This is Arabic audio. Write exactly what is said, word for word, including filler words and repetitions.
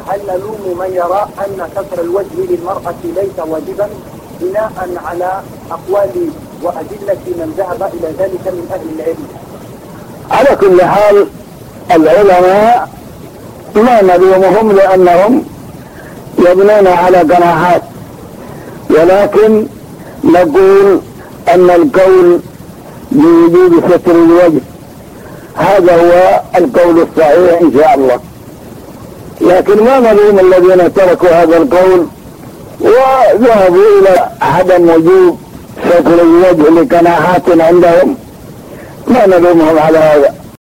هل نلوم من يرى أن ستر الوجه للمرأة ليس واجبا بناء على أقوال وأدلة من ذهب إلى ذلك من أهل العلم؟ على كل حال العلماء ما نلومهم لأنهم يبنون على قناعات، ولكن نقول أن القول بوجوب ستر الوجه هذا هو القول الصحيح إن شاء الله، لكن ما نلوم الذين تركوا هذا القول وذهبوا إلى عدم وجوب ستر الوجه لقناعات عندهم، ما نلومهم على هذا.